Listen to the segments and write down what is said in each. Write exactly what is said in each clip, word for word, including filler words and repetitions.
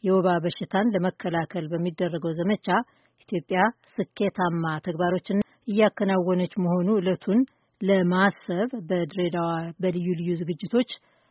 የወባ በሽታን ለመከላከል በሚደረገው ዘመቻ ኢትዮጵያ ስኬታማ ተግባሮችን እያከናወነች መሆኑ ዕለቱን ለማሰብ በድሬዳዋ በልዩ ልዩ ዝግጅቶች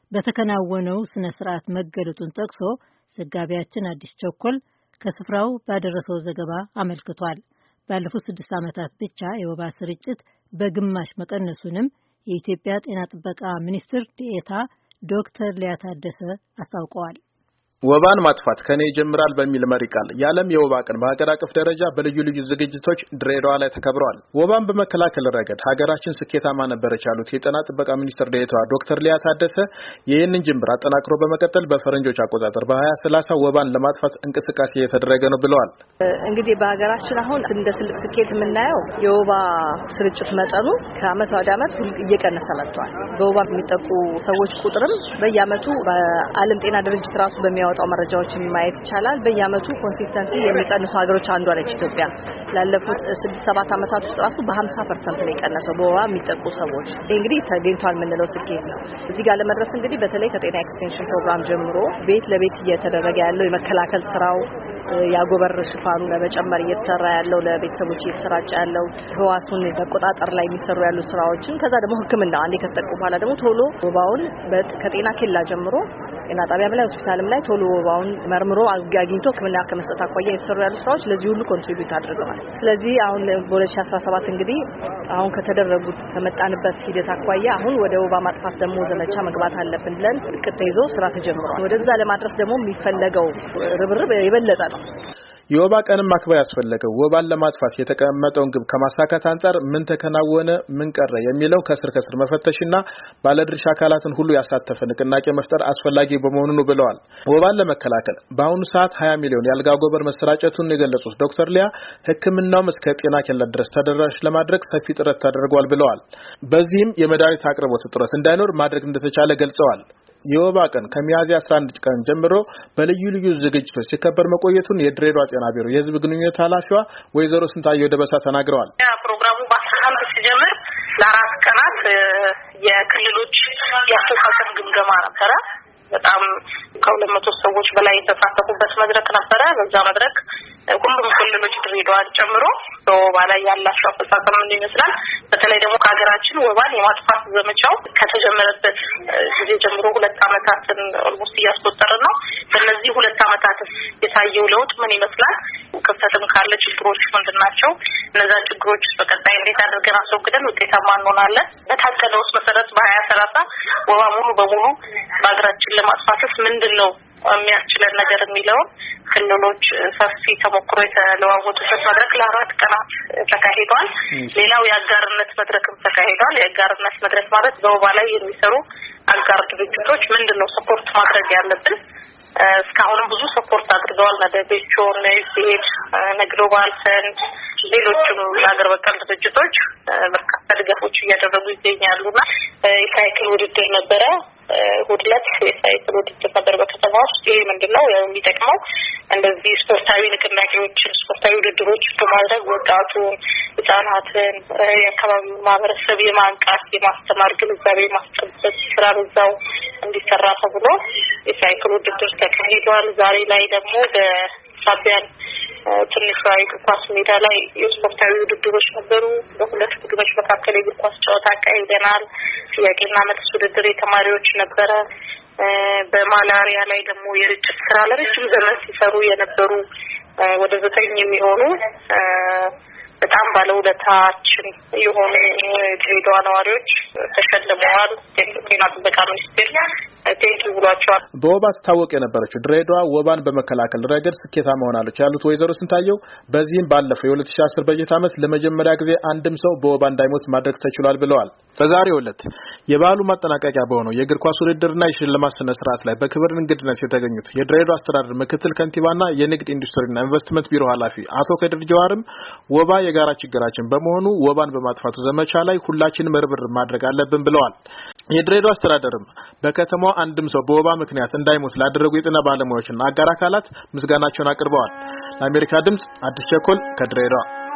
በተከናወነው ስነ ስርዓት መገለጡን ጠቅሶ ዘጋቢያችን አዲስ ቸኮል ከስፍራው ባደረሰው ዘገባ አመልክቷል። ባለፉት ስድስት ዓመታት ብቻ የወባ ስርጭት በግማሽ መቀነሱንም የኢትዮጵያ ጤና ጥበቃ ሚኒስትር ዴኤታ ዶክተር ሊያ ታደሰ አስታውቀዋል። ወባን ማጥፋት ከኔ ይጀምራል በሚል መሪ ቃል የዓለም የወባ ቀን በሀገር አቀፍ ደረጃ በልዩ ልዩ ዝግጅቶች ድሬዳዋ ላይ ተከብረዋል። ወባን በመከላከል ረገድ ሀገራችን ስኬታማ ነበረች ያሉት የጤና ጥበቃ ሚኒስትር ዴኤታ ዶክተር ሊያ ታደሰ ይህንን ጅምር አጠናክሮ በመቀጠል በፈረንጆች አቆጣጠር በሀያ ሰላሳ ወባን ለማጥፋት እንቅስቃሴ እየተደረገ ነው ብለዋል። እንግዲህ በሀገራችን አሁን እንደ ትልቅ ስኬት የምናየው የወባ ስርጭት መጠኑ ከአመት ወደ አመት እየቀነሰ መጥቷል። በወባ የሚጠቁ ሰዎች ቁጥርም በየአመቱ በዓለም ጤና ድርጅት ራሱ በሚያወጣው መረጃዎችን ማየት ይቻላል። በየአመቱ ኮንሲስተንትሊ የሚቀንሱ ሀገሮች አንዷ ነች ኢትዮጵያ። ላለፉት ስድስት ሰባት አመታት ውስጥ ራሱ በ50 ፐርሰንት ነው የቀነሰው በወባ የሚጠቁ ሰዎች። እንግዲህ ተገኝቷል የምንለው ስኬት ነው። እዚህ ጋር ለመድረስ እንግዲህ በተለይ ከጤና ኤክስቴንሽን ፕሮግራም ጀምሮ ቤት ለቤት እየተደረገ ያለው የመከላከል ስራው ያጎበር ሽፋኑ ለመጨመር እየተሰራ ያለው ለቤተሰቦች እየተሰራጨ ያለው ህዋሱን መቆጣጠር ላይ የሚሰሩ ያሉ ስራዎችን ከዛ ደግሞ ሕክምና አንዴ ከተጠቁ በኋላ ደግሞ ቶሎ ወባውን ከጤና ኬላ ጀምሮ ጤና ጣቢያም ላይ ሆስፒታልም ላይ ቶሎ ወባውን መርምሮ አግኝቶ ሕክምና ከመስጠት አኳያ የተሰሩ ያሉ ስራዎች ለዚህ ሁሉ ኮንትሪቢዩት አድርገዋል። ስለዚህ አሁን በ2017 እንግዲህ አሁን ከተደረጉት ከመጣንበት ሂደት አኳያ አሁን ወደ ወባ ማጥፋት ደግሞ ዘመቻ መግባት አለብን ብለን እቅድ ተይዞ ስራ ተጀምሯል። ወደዛ ለማድረስ ደግሞ የሚፈለገው ርብርብ የበለጠ ነው። የወባ ቀንም ማክበር ያስፈልገው ወባን ለማጥፋት የተቀመጠውን ግብ ከማሳካት አንፃር ምን ተከናወነ ምን ቀረ የሚለው ከስር ከስር መፈተሽና ባለድርሻ አካላትን ሁሉ ያሳተፈ ንቅናቄ መፍጠር አስፈላጊ በመሆኑ ነው ብለዋል። ወባን ለመከላከል በአሁኑ ሰዓት ሀያ ሚሊዮን ያልጋ ጎበር መሰራጨቱን የገለጹት ዶክተር ሊያ ሕክምናውም እስከ ጤና ኬላ ድረስ ተደራሽ ለማድረግ ሰፊ ጥረት ተደርጓል ብለዋል። በዚህም የመድኃኒት አቅርቦት እጥረት እንዳይኖር ማድረግ እንደተቻለ ገልጸዋል። የወባ ቀን ከሚያዝያ አስራ አንድ ቀን ጀምሮ በልዩ ልዩ ዝግጅቶች ሲከበር መቆየቱን የድሬዳዋ ጤና ቢሮ የህዝብ ግንኙነት ኃላፊዋ ወይዘሮ ስንታየው ደበሳ ተናግረዋል። ፕሮግራሙ በአስራ አንድ ሲጀምር ለአራት ቀናት የክልሎች የአፈጻጸም ግምገማ ነበረ። በጣም ከሁለት መቶ ሰዎች በላይ የተሳተፉበት መድረክ ነበረ። በዛ መድረክ ሁሉም ክልሎች ድሬዳዋን ጨምሮ በወባ ላይ ያላቸው አፈጻጸም ምን ይመስላል፣ በተለይ ደግሞ ከሀገራችን ወባን የማጥፋት ዘመቻው ከተጀመረበት ጊዜ ጀምሮ ሁለት አመታትን ኦልሞስት እያስቆጠርን ነው። በእነዚህ ሁለት አመታት የታየው ለውጥ ምን ይመስላል፣ ክፍተትም ካለ ችግሮች ምንድናቸው፣ እነዛ ችግሮች በቀጣይ እንዴት አድርገን አስወግደን ውጤታማ እንሆናለን፣ በታቀደው መሰረት በሀያ ሰላሳ ወባ ሙሉ በሙሉ በሀገራችን ለማጥፋት ምንድነው የሚያስችለን ነገር የሚለው ክልሎች ሰፊ ተሞክሮ የተለዋወጡበት መድረክ ለአራት ቀናት ተካሂዷል። ሌላው የአጋርነት መድረክም ተካሂዷል። የአጋርነት መድረክ ማለት በወባ ላይ የሚሰሩ አጋር ድርጅቶች ምንድነው ሰፖርት ማድረግ ያለብን፣ እስካሁንም ብዙ ሰፖርት አድርገዋል። ነደቤቾ ነይሲድ ነግሎባል ፈንድ ሌሎችም ሀገር በቀል ድርጅቶች በርካታ ድጋፎች እያደረጉ ይገኛሉና የሳይክል ውድድር ነበረ። ሁለት የሳይክል ውድድር ነበር በከተማ ውስጥ። ይሄ ምንድነው የሚጠቅመው እንደዚህ ስፖርታዊ ንቅናቄዎችን ስፖርታዊ ውድድሮች በማድረግ ወጣቱን፣ ህጻናትን፣ የአካባቢውን ማህበረሰብ የማንቃት የማስተማር ግንዛቤ ማስጨበጥ ስራ በዛው እንዲሰራ ተብሎ የሳይክል ውድድር ተካሂዷል። ዛሬ ላይ ደግሞ በሳቢያን ትንሽ የእግር ኳስ ሜዳ ላይ የስፖርታዊ ውድድሮች ነበሩ። በሁለት ቡድኖች መካከል የእግር ኳስ ጨዋታ አካሂደናል። ጥያቄና መልስ ውድድር የተማሪዎች ነበረ። በማላሪያ ላይ ደግሞ የርጭት ስራ ለረጅም ዘመን ሲሰሩ የነበሩ ወደ ዘጠኝ የሚሆኑ በጣም ባለውለታችን የሆኑ ድሬዳዋ ነዋሪዎች ተሸልመዋል። ጤና ጥበቃ ሚኒስቴር ቴንኪ ብሏቸዋል። በወባ ትታወቅ የነበረችው ድሬዳዋ ወባን በመከላከል ረገድ ስኬታማ ሆናለች ያሉት ወይዘሮ ስንታየው በዚህም ባለፈው የሁለት ሺህ አስር በጀት ዓመት ለመጀመሪያ ጊዜ አንድም ሰው በወባ እንዳይሞት ማድረግ ተችሏል ብለዋል። በዛሬው ዕለት የበዓሉ ማጠናቀቂያ በሆነው የእግር ኳስ ውድድርና የሽልማት ስነ ስርዓት ላይ በክብር እንግድነት የተገኙት የድሬዳዋ አስተዳደር ምክትል ከንቲባና የንግድ ኢንዱስትሪና ኢንቨስትመንት ቢሮ ኃላፊ አቶ ከድር ጀዋርም ወባ የጋራ ችግራችን በመሆኑ ወባን በማጥፋቱ ዘመቻ ላይ ሁላችንም ርብርብ ማድረግ አለብን ብለዋል። የድሬዳዋ አስተዳደርም በከተማው አንድም ሰው በወባ ምክንያት እንዳይሞት ላደረጉ የጤና ባለሙያዎችና አጋር አካላት ምስጋናቸውን አቅርበዋል። ለአሜሪካ ድምጽ አዲስ ቸኮል ከድሬዳዋ